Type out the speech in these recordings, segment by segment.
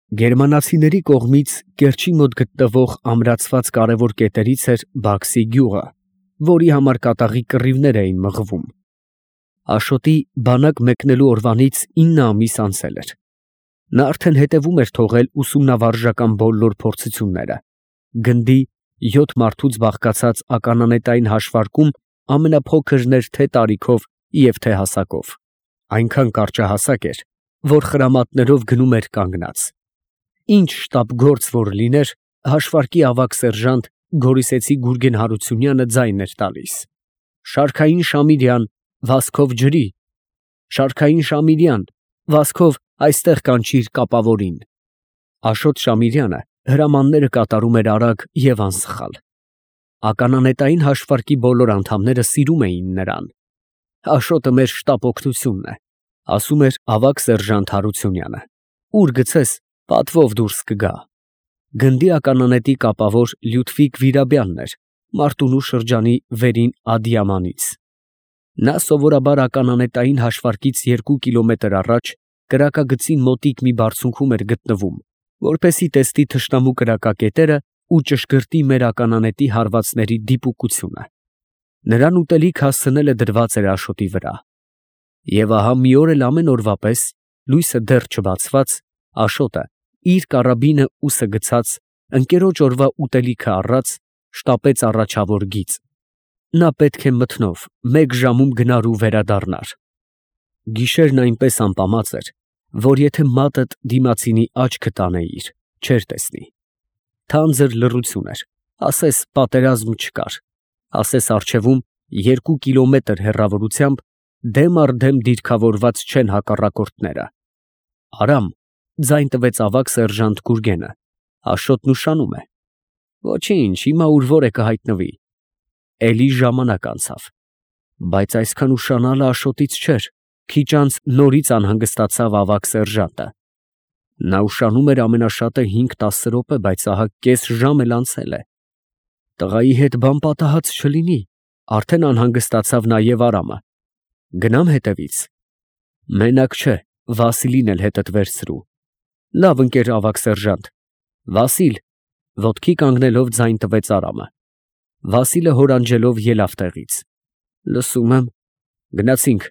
Գերմանացիների կողմից Կերչի մոտ գտնվող ամրացված կարևոր կետերից էր Բաքսի գյուղը, որի համար կատաղի կռիվներ էին մղվում։ Աշոտի բանակ մեկնելու օրվանից 9 ամիս անցել էր։ Նա արդեն հետևում էր թողել ուսումնավարժական բոլոր փորձությունները, գնդի 7 մարդուց բաղկացած ականանետային հաշվարկում ամենափոքրն էր թե տարիքով և թե հասակով, այնքան կարճահասակ էր, որ խրամատներով գնում էր կանգնած։ Ինչ շտապ գործ որ լիներ, հաշվարկի ավագ սերժանտ Գորիսեցի Գուրգեն Հարությունյանը ձայն էր տալիս. «Շարքային Շամիրյան, վազքով ջրի, Շարքային Շամիրյան, վազքով այստեղ կանչիր կապավորին»։ Աշոտ Շամիրյանը հրամանները կատարում էր արագ և անսխալ։ Ականանետային հաշվարկի բոլոր անդամները սիրում էին նրան։ «Աշոտը մեր շտապ օգնությունն է», ասում էր ավագ սերժանտ Հարությունյանը։ «Ուր գցես, պատվով դուրս կգա»։ Գնդի ականանետի կապավոր Լյուդվիգ Վիրաբյանն էր, Մարտունու շրջանի Վերին Ադիամանից։ Նա սովորաբար ականանետային հաշվարկից 2 կիլոմետր առաջ կրակագծին մոտիկ մի բարձունքում էր գտնվում, որպեսզի տեսնի թշնամու կրակակետերը ու ճշգրտի մեր ականանետի հարվածների դիպուկությունը։ Նրան ուտելիք հասցնելը դրված էր Աշոտի վրա։ Եվ ահա մի օր էլ ամեն օրվա պես, լույսը դեռ չբացված, Աշոտը, իր կարաբինը ուսը գցած, ընկերոջ օրվա ուտելիքը առած, շտապեց առաջավոր գիծ։ Նա պետք է մթնով 1 ժամում գնար ու վերադառնար։ Գիշերն այնպես ամպամած էր, որ եթե մատդ դիմացինի աչքը տանեիր, չէր տեսնի։ Թանձր լռություն էր, ասես պատերազմ չկար, ասես առջևում 2 կիլոմետր հեռավորությամբ դեմ առ դեմ դիրքավորված չեն հակառակորդները։ «Արամ», ձայն տվեց ավագ սերժանտ Գուրգենը, «Աշոտն ուշանում է»։ «Ոչինչ, հիմա ուր որ է կհայտնվի»։ Էլի ժամանակ անցավ, բայց այսքան ուշանալը Աշոտից չէր, քիչ անց նորից անհանգստացավ ավագ սերժանտը։ Նա ուշանում էր ամենաշատը 5-10 րոպե, բայց ահա կես ժամ էլ անցել է։ Տղայի հետ բան պատահած չլինի, արդեն անհանգստացավ նաև Արամը։ Գնամ հետևից։ Մենակ չէ, Վասիլին էլ հետդ վերցրու։ Լավ ընկեր ավագ սերժանտ։ Վասիլ, ոտքի կանգնելով ձայն տվեց Արամը։ Վասիլը հորանջելով ելավ տեղից։ Լսում եմ, գնացինք։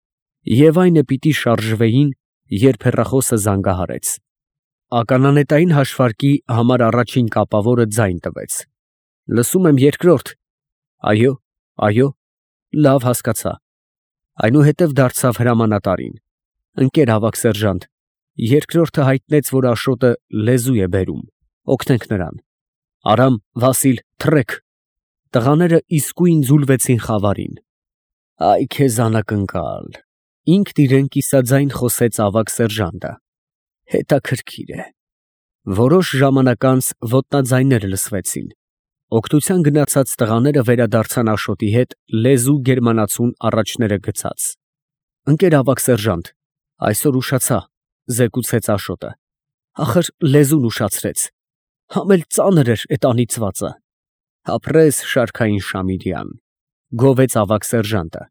Եվ այն է պիտի շարժվեին, երբ հեռախոսը զանգահարեց։ Ականանետային հաշվարկի համար առաջին կապավորը ձայն տվեց։ Լսում եմ երկրորդ։ Այո, այո, լավ հասկացա։ Այնուհետև դարձավ հրամանատարին։ Ընկեր ավագ սերժանտ, երկրորդը հայտնեց, որ Աշոտը լեզու է բերում, օգնենք նրան։ Արամ, Վասիլ, թռեք։ Տղաները իսկույն ձուլվեցին խավարին։ Այ քեզ անակնկալ, ինքն իրեն կիսաձայն խոսեց ավագ սերժանտը։ Հետաքրքիր է։ Որոշ ժամանակ անց ոտնաձայներ լսվեցին։ Օգնության գնացած տղաները վերադարձան Աշոտի հետ լեզու գերմանացուն առաջները գցած։ Ընկեր ավագ սերժանտ, այսօր ուշացա, զեկուցեց Աշոտը։ Ախր լեզուն ուշացրեց։ Համ էլ ծանր էր էդ անիծվածը։ Ապրես Շարքային Շամիրյան, գովեց ավագ սերժանտը։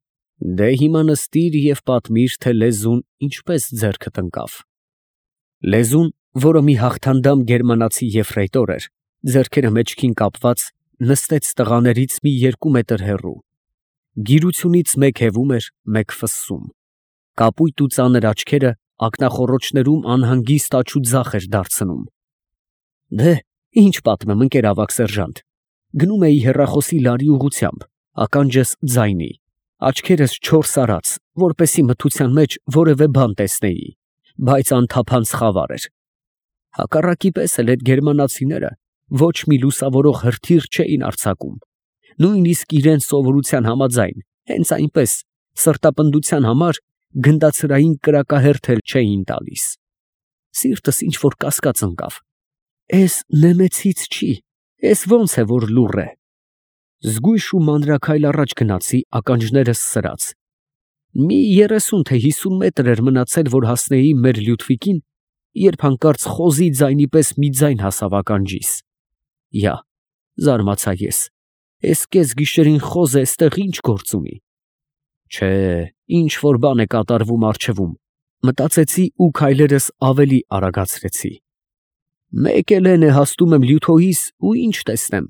Դե հիմա նստիր և պատմիր, թե լեզուն ինչպես ձեռքդ ընկավ։ Լեզուն, որը մի հաղթանդամ գերմանացի եֆրեյտոր էր, ձեռքերը մեջքին կապված, նստեց տղաներից մի 2 մետր հեռու։ Գիրությունից մեկ հևում էր, մեկ ֆսսում։ Կապույտ ու ծանր աչքերը ակնախոռոչներում անհանգիստ աջ ու ձախ էր դարձնում։ Դե, ինչ պատմեմ, ընկեր ավագ սերժանտ։ Գնում էի հեռախոսի լարի ուղղությամբ, ականջս ձայնի, աչքերս չորս արած, որպեսի մթության մեջ որևէ բան տեսնեի, բայց անթափանց խավար էր։ Հակառակի պես էլ այդ գերմանացիները ոչ մի լուսավորող հրթիռ չէին արձակում, նույնիսկ իրենց սովորության համաձայն, հենց այնպես, սրտապնդության համար գնդացրային կրակահերթ էլ չէին տալիս։ Սիրտս ինչ որ կասկած ընկավ։ Էս նեմեցից չի, էս ոնց է որ լուռ է։ Զգույշ ու մանրաքայլ առաջ գնացի, ականջներս սրած։ Մի 30 թե 50 մետր էր մնացել, որ հասնեի մեր Լյուդվիկին, երբ հանկարծ խոզի ձայնի պես մի ձայն հասավ ականջիս։ Յա, զարմացա ես, էս կես գիշերին խոզը էստեղ ինչ գործ ունի։ Չէ, ինչ որ բան է կատարվում առջևում, Մտածեցի ու քայլերս ավելի արագացրեցի։ Մեկ էլ է հասնում եմ լյութոյիս ու ինչ տեսնեմ։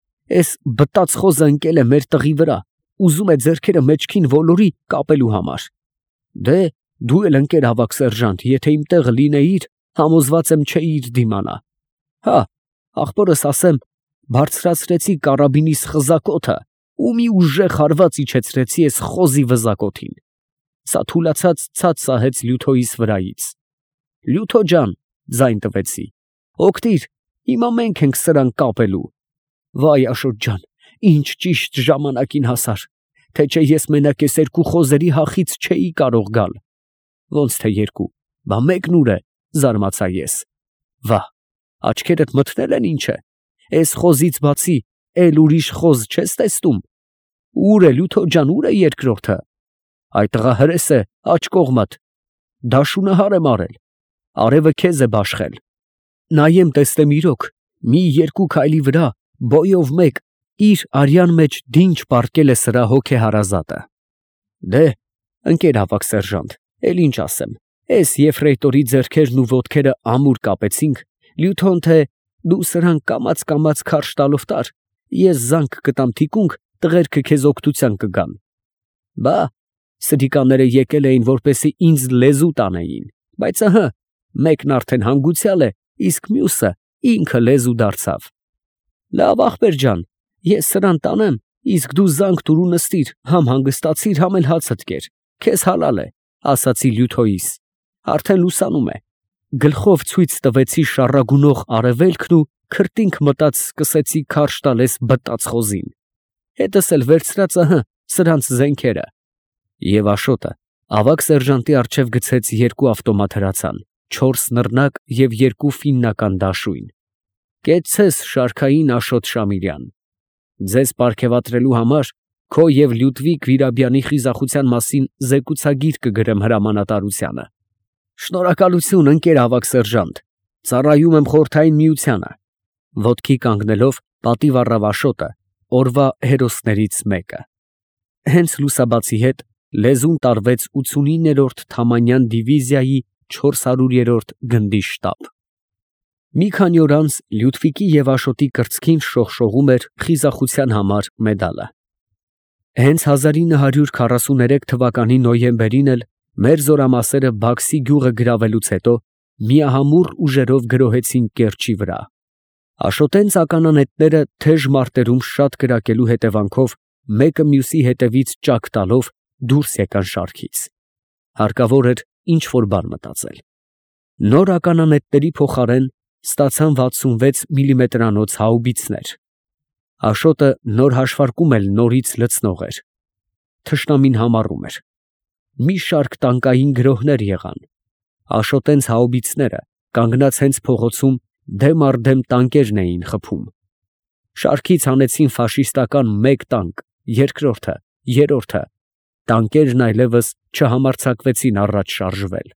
Էս բտած խոզը ընկել է մեր տղի վրա, ուզում է ձեռքերը մեջքին ոլորի կապելու համար։ Դե, դու էլ ընկեր ավագ սերժանտ, եթե իմ տեղը լինեիր, համոզված եմ չէիր դիմանա։ Հա, ախպորս ասեմ, բարձրացրեցի կարաբինիս խզակոթը ու մի ուժեղ հարված իջեցրեցի էս խոզի վզակոթին։ Սա թուլացած ցած սահեց լյութոյիս վրայից։ Լյութո ջան, ձայն տվեցի, օգտիր, հիմա մենք ենք սրան կապելու։ Վայ Աշոտ ջան, ինչ ճիշտ ժամանակին հասար, թե չէ ես մենակ ես երկու խոզերի հախից չէի կարող գալ։ Ոնց թե երկու, բա մեկն ուր է, զարմացա ես։ Վա, աչքերդ մթնել են ինչ է, էս խոզից բացի էլ ուրիշ խոզ չես տեսնում։ Ուր է լյութո ջան, ուր է երկրորդը։ Այդ տղա հրես է, աջ կողմդ, դաշունահար եմ արել, արևը քեզ է բաշխել։ Նայեմ տեսնեմ իրոք, մի երկու քայլի վրա, բոյով մեկ, իր արյան մեջ դինջ պառկել է սրա հոգեհարազատը։ Դե, ընկեր ավագ սերժանտ, էլ ինչ ասեմ, էս եֆրեյտորի ձեռքերն ու ոտքերը ամուր կապեցինք, լյութոն թե դու սրան կամաց քարշ տալով տար, ես զանգ կտամ թիկունք, տղերքը քեզ օգտության կգան։ Բա, սրիկաները եկել էին, որպեսի ինձ լեզու տանեին, բայց ըհը, մեկն արդեն հանգուցյալ է, իսկ մյուսը ինքը լեզու դարձավ։ Լավ ախպեր ջան, ես սրան տանեմ, իսկ դու զանգ տուր ու նստիր, համ հանգստացիր, համ էլ հացդ կեր, քեզ հալալ է, ասացի լյութոյիս, արդեն լուսանում է։ Գլխով ցույց տվեցի շառագունող արևելքն ու քրտինք մտած սկսեցի քարշ տալ էս բտած խոզին։ Հետս էլ վերցրած ըհը, սրանց զենքերը։ Եվ Աշոտը ավագ սերժանտի առջև գցեց երկու ավտոմատ հրացան, 4 նռնակ և 2 ֆիննական դաշույն։ Կեցցես շարքային Աշոտ Շամիրյան։ Ձեզ պարգևատրելու համար քո և Լյուդվիգ Վիրաբյանի խիզախության մասին զեկուցագիր կգրեմ հրամանատարությանը։ Շնորհակալություն, ընկեր ավագ սերժանտ, ծառայում եմ Խորհրդային Միությանը։ Ոտքի կանգնելով պատիվ առավ Աշոտը, օրվա հերոսներից մեկը։ Հենց լուսաբացի հետ լեզուն տարվեց 89-րդ Թամանյան դիվիզիայի 400-րդ գնդի շտաբ։ Մի քանի օր անց Լյուդվիգի և Աշոտի կրծքին շողշողում էր խիզախության համար մեդալը։ Հենց 1943 թվականի նոյեմբերին էլ մեր զորամասերը Բաքսի գյուղը գրավելուց հետո միահամուռ ուժերով գրոհեցին Կերչի վրա։ Աշոտենց ականանետները թեժ մարտերում շատ կրակելու հետևանքով մեկը մյուսի հետևից ճակ տալով դուրս եկան շարքից։ Հարկավոր էր ինչ-որ բան մտածել։ Նոր ականանետների փոխարեն ստացան 66 մմ-անոց հաուբիցներ։ Աշոտը նոր հաշվարկում էլ նորից լցնող էր։ Թշնամին համառում էր։ Մի շարք տանկային գրոհներ եղան։ Աշոտենց հաուբիցները կանգնած հենց փողոցում դեմ առ դեմ տանկերն էին խփում։ Շարքից հանեցին ֆաշիստական 1 տանկ, երկրորդը, երրորդը, տանկերն այլևս չհամարձակվեցին առաջ շարժվել։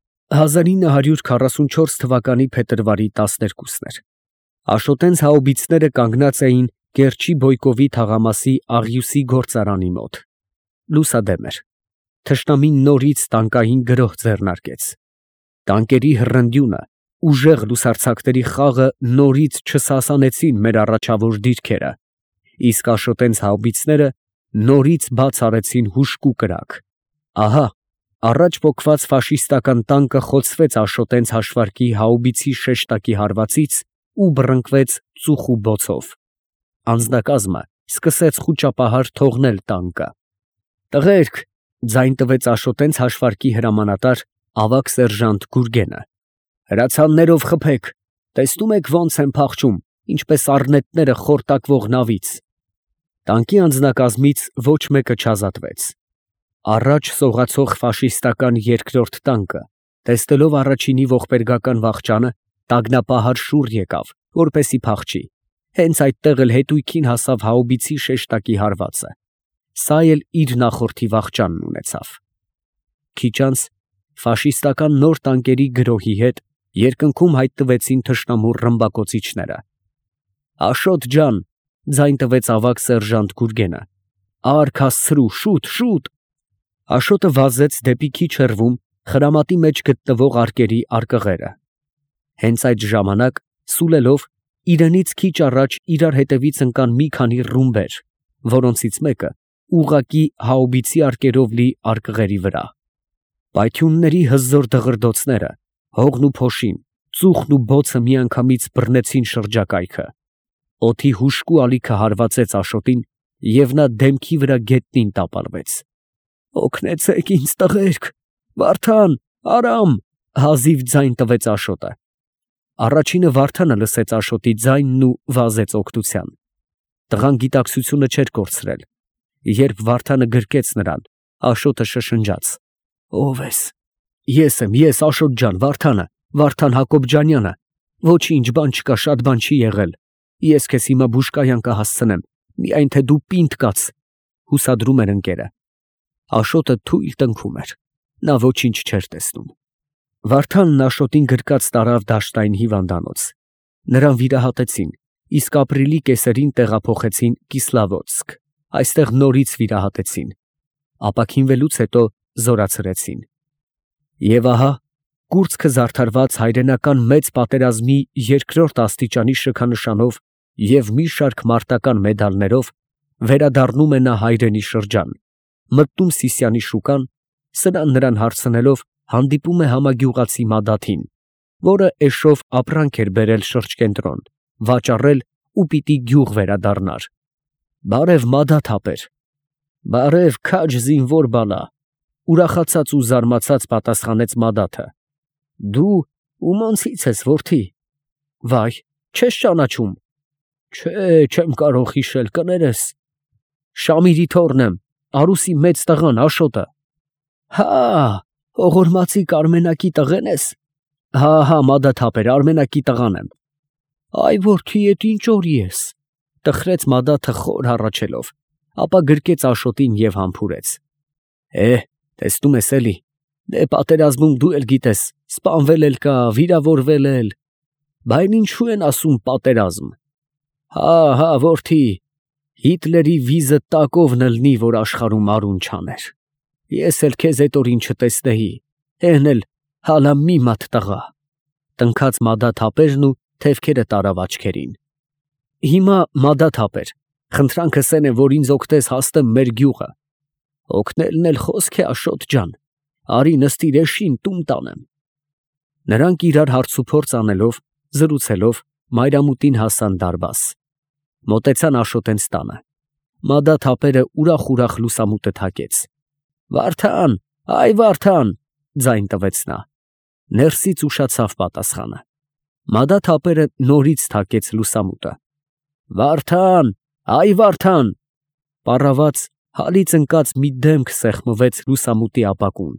1944 թվականի փետրվարի 12-ն էր։ Աշոտենց հաուբիցները կանգնած էին Կերչի Բոյկովի թաղամասի աղյուսի գործարանի մոտ։ Լուսադեմ էր։ Թշնամին նորից տանկային գրոհ ձեռնարկեց։ Տանկերի հռնդյունը, ուժեղ լուսարձակների խաղը նորից չսասանեցին մեր առաջավոր դիրքերը, իսկ Աշոտենց հաուբիցները նորից բաց արեցին հուժկու կրակ։ Ահա, առաջ պոկված ֆաշիստական տանկը խոցվեց Աշոտենց հաշվարկի հաուբիցի շեշտակի հարվածից ու բռնկվեց ծուխու բոցով։ Անձնակազմը սկսեց խուճապահար թողնել տանկը։ Տղերք, ձայն տվեց Աշոտենց հաշվարկի հրամանատար ավագ սերժանտ Գուրգենը, հրացաններով խփեք, տեսնում եք ոնց են փախչում, ինչպես առնետները խորտակվող նավից։ Տանկի անձնակազմից ոչ մեկը չազատվեց։ Առաջ սողացող ֆաշիստական երկրորդ տանկը, տեսնելով առաջինի ողբերգական վախճանը, տագնապահար շուռ եկավ, որպեսի փախչի։ Հենց այդտեղ էլ հետույքին հասավ հաուբիցի շեշտակի հարվածը։ Սա էլ իր նախորդի վախճանն ունեցավ։ Քիչ անց ֆաշիստական նոր տանկերի գրոհի հետ երկնքում հայտնվեցին թշնամու ռմբակոծիչները։ Աշոտ ջան, ձայն տվեց ավագ սերժանտ Գուրգենը, արք հասցրու, շուտ, շուտ։ Աշոտը վազեց դեպի քիչ հեռվում խրամատի մեջ գտնվող արկերի արկղերը։ Հենց այդ ժամանակ սուլելով իրենից քիչ առաջ իրար հետևից ընկան մի քանի ռումբեր, որոնցից մեկը ուղղակի հաուբիցի արկերով լի արկղերի վրա։ Պայթյունների հզոր դղրդոցները, հողն ու փոշին, ծուխն ու բոցը միանգամից բռնեցին շրջակայքը։ Օդի հուժկու ալիքը հարվածեց Աշոտին, և նա դեմքի վրա գետնին տապալվեց։ «Օգնեցեք ինձ, տղերք, Վարդան, Արամ», հազիվ ձայն տվեց Աշոտը։ Առաջինը Վարդանը լսեց Աշոտի ձայնն ու վազեց օգնության։ Տղան գիտակցությունը չէր կորցրել։ Երբ Վարդանը գրկեց նրան, Աշոտը շշնջաց. «Ո՞վ ես»։ «Ես եմ, ես, Աշոտ ջան, Վարդանը, Վարդան Հակոբյանյանը։ Ոչինչ, բան չկա, շատ բան չի եղել։ Ես քեզ հիմա բուժկայան կհասցնեմ, միայն թե դու պինդ կաց», հուսադրում էր ընկերը։ Աշոտը թույլ տնքում էր։ Նա ոչինչ չէր տեսնում։ Վարդանն Աշոտին գրկած տարավ դաշտային հիվանդանոց։ Նրան վիրահատեցին, իսկ ապրիլի կեսերին տեղափոխեցին Կիսլավոդսկ, այստեղ նորից վիրահատեցին։ Ապաքինվելուց հետո զորացրեցին։ Եվ ահա, կուրծքը զարդարված հայրենական մեծ պատերազմի երկրորդ աստիճանի շքանշանով և մի շարք մարտական մեդալներով վերադառնում է նա հայրենի շրջան, մտնում Սիսիանի շուկան, սրան նրան հարցնելով հանդիպում է համագյուղացի Մադաթին, որը էշով ապրանք էր բերել շրջկենտրոն, վաճառել ու պիտի գյուղ վերադառնար։ «Բարև, Մադաթ ապեր»։ «Բարև, քաջ զինվոր բալա», ուրախացած ու զարմացած պատասխանեց Մադաթը։ «Դու ումոնցից ես, որդի»։ «Վայ, չես ճանաչում»։ «Չէ, չեմ կարող հիշել, կներես»։ «Շամիրի թոռն եմ, Արուսի մեծ տղան, Աշոտը»։ «Հա, հողորմածի Կարմենակի տղեն ես»։ «Հա, Մադաթ ապեր, Արմենակի տղան եմ»։ «Այ որդի, էդ ինչ օրի ես»։ Տխրեց Մադաթը խոր հառաչելով, ապա գրկեց Աշոտին և համբուրեց։ Տեսնում ես էլի, դե պատերազմում դու էլ գիտես, սպանվել էլ կա, վիրավորվել էլ։ Բայց ինչու են ասում պատերազմ։ Հա, որդի, Հիտլերի վիզը տակովն ըլնի, որ աշխարհում արուն չաներ։ Ես էլ քեզ էդ օրին չտեսնեի, էն էլ հալա մի մատ տղա։ Տնքաց Մադաթ ապերն ու թևքերը տարավ աչքերին։ Հիմա Մադաթ ապեր, խնդրանքս էն է, որ ինձ օգնես հասնեմ մեր գյուղը։ Օգնելն էլ խոսք է, Աշոտ ջան, արի նստիր էշին, տուն տանեմ։ Նրանք իրար հարցուփորձ անելով, զրուցելով, մայրամուտին հասան դարբաս։ Մոտեցան Աշոտենց տանը։ Մադաթ ապերը ուրախ լուսամուտը թակեց։ «Վարդան, այ Վարդան», ձայն տվեց նա։ Ներսից ուշացավ պատասխանը։ Մադաթ ապերը նորից թակեց լուսամուտը։ «Վարդան, այ Վարդան», պառաված, հալից ընկած մի դեմք սեղմվեց լուսամուտի ապակուն։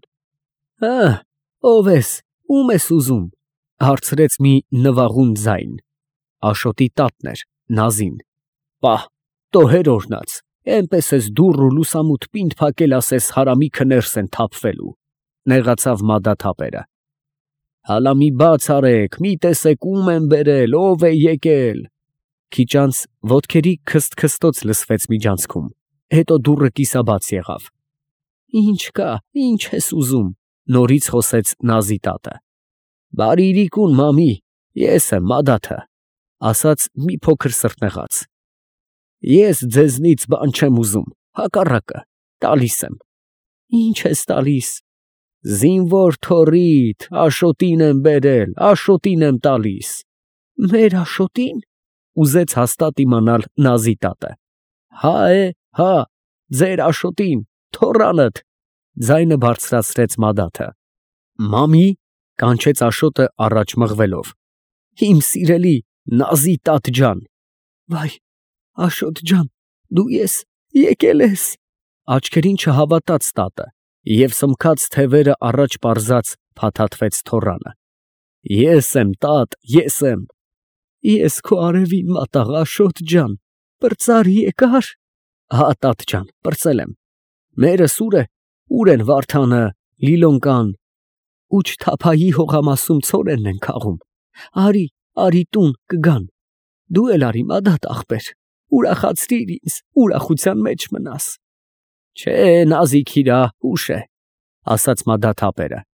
«Ով ես, ում ես ուզում», հարցրեց մի նվաղուն ձայն։ Աշոտի տատն էր, Նազին։ «Պահ, տոհեր օրնաց, էնպես ես դուռ ու լուսամուտ պինդ փակել, ասես հարամիքը ներս են թափվելու», նեղացավ Մադաթ ապերը։ «Հալա մի բաց արեք, մի տեսեք ում են բերել, ով է եկել»։ Քիչ անց ոտքերի քսթքստոց լսվեց միջանցքում, հետո դուռը կիսաբաց եղավ։ «Ինչ կա, ինչ ես ուզում», նորից խոսեց Նազի տատը։ «Բարի իրիկուն, մամի, ես եմ Մադաթը», ասաց մի փոքր սրտնեղած։ «Ես ձեզնից բան չեմ ուզում, հակառակը, տալիս եմ»։ «Ինչ ես տալիս»։ «Զինվոր թոռիդ, Աշոտին եմ բերել, Աշոտին եմ տալիս»։ «Մեր Աշոտի՞ն», ուզեց հաստատ իմանալ Նազի տատը։ «Հա, ձեր Աշոտին, թոռանդ», ձայնը բարձրացրեց Մադաթը։ «Մամի», կանչեց Աշոտը առաջ մղվելով։ «Իմ սիրելի Նազի տատ ջան»։ «Վայ, Աշոտ ջան, դու եկել ես»։ Աչքերին չհավատաց տատը և սմքած թևերը առաջ պարզած փաթաթվեց թոռանը։ «Ես եմ, տատ, ես եմ»։ «Ես քո արևին մատաղ, Աշոտ ջան, պրծար եկար»։ «Հա, տատ ջան, պրծել եմ»։ «Մերս ուր են Վարդանը, Լիլոն կան»։ «Ուչթափայի հողամասում ցորենն են քաղում։ Արի տուն, կգան։ Դու էլ արի, Մադաթ ախպեր, ուրախացրիր ինձ, ուրախության մեջ մնաս»։ «Չէ, Նազիկ իրա, ուշ է», ասաց Մադաթ ապերը։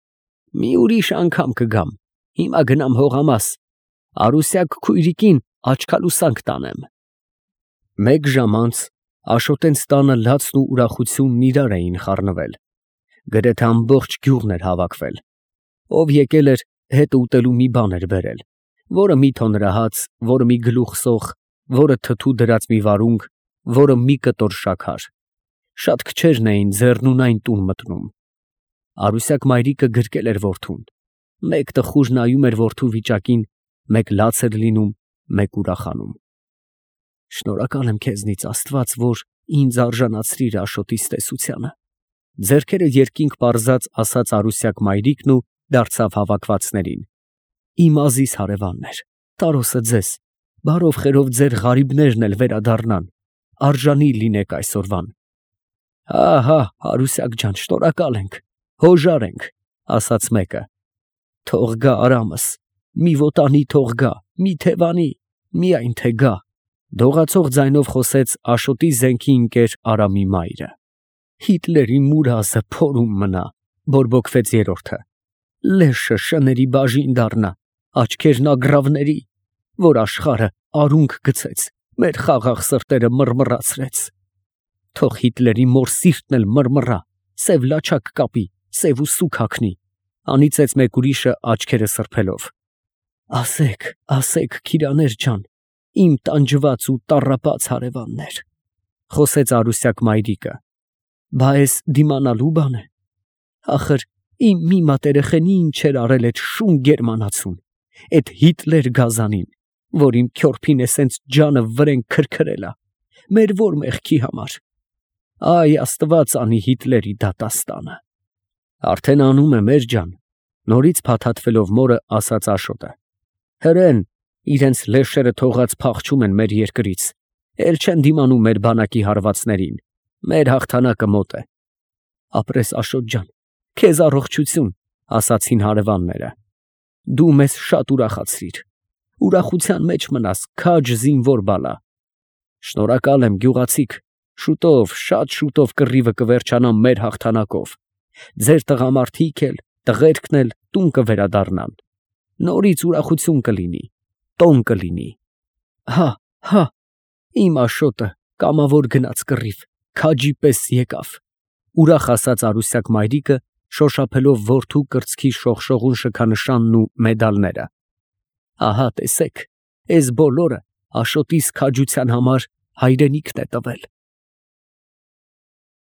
Մի ուրիշ անգամ կգամ, հիմա գնամ հողամաս, Արուսյակ քույրիկին աչքալուսանք տանեմ։ Մեկ ժամ անց Աշոտենց տանը լացն ու ուրախությունն իրար էին խառնվել, գրեթե ամբողջ գյուղն էր հավաքվել, ով եկել էր հետ ուտելու մի բան էր բերել, որը մի թոնրահաց, որը մի գլուխ սոխ, որը թթու դրած մի վարունգ, որը մի կտոր շաքար, շատ քչերն էին ձեռնունայն տուն մտնում։ Արուսյակ մայրիկը գրկել էր որդուն, մեկ տխուր նայում էր որդու վիճակին, մեկ լաց էր լինում, մեկ ուրախանում։ Շնորհակալ եմ քեզնից, Աստված, որ ինձ արժանացրիր Աշոտիս տեսությանը, ձեռքերը երկինք պարզած ասաց Արուսյակ մայրիկն ու դարձավ հավաքվածներին։ Իմ ազիզ հարևաններ, տարօսը ձեզ, բարով խերով ձեր ղարիբներն էլ վերադառնան, արժանի լինեք այսօրվան։ Հա, Արուսյակ ջան, շնորհակալ ենք, հոժար ենք, ասաց մեկը։ Թող գա Արամս, մի ոտանի թող գա, մի թևանի, միայն թե գա, դողացող ձայնով խոսեց Աշոտի զենքի ընկեր Արամի մայրը։ Հիտլերի մուրազը փորում մնա, բորբոքվեց երրորդը։ Լեշը շների բաժին դառնա, աչքերն ագռավների, որ աշխարհը արունք գցեց, մեր խաղաղ սրտերը մռմռացրեց։ Թող Հիտլերի մոր սիրտն էլ մռմռա, սև լաչակ կապի, սև ու սուգ հագնի, անիծեց մեկ ուրիշը աչքերը սրբելով։ Ասեք, քիրաներ ջան, իմ տանջված ու տառապած հարևաններ, խոսեց Արուսյակ մայրիկը, բա էս դիմանալու բան է։ Ախր իմ մի մատերեխենի ինչ էր արել այդ շուն գերմանացուն, այդ Հիտլեր գազանին, որ իմ քյորփին է սենց ջանը վրեն քրքրելա, մեր որ մեղքի համար։ Այ Աստված անի Հիտլերի դատաստանը։ Արդեն անում է մեր ջան, նորից փաթաթվելով մորը ասաց Աշոտը։ Հրեն, իրենց լեշերը թողած փախչում են մեր երկրից, էլ չեն դիմանում մեր բանակի հարվածներին, մեր հաղթանակը մոտ է։ Ապրես Աշոտ ջան, քեզ առողջություն, ասացին հարևանները։ Դու մեզ շատ ուրախացրիր, ուրախության մեջ մնաս, քաջ զինվոր բալա։ Շնորհակալ եմ գյուղացիք, շուտով, շատ շուտով կռիվը կվերջանա մեր հաղթանակով, ձեր տղամարդիկ էլ, տղերքն էլ տուն կվերադառնան, նորից ուրախություն կլինի, տոն կլինի։ Հա, իմ Աշոտը կամավոր գնաց կռիվ, քաջի պես եկավ, ուրախ ասաց Արուսյակ մայրիկը, շոշափելով որդու կրծքի շողշողուն շքանշանն ու մեդալները։ Ահա տեսեք, էս բոլորը Աշոտիս քաջության համար հայրենիքն է տվել։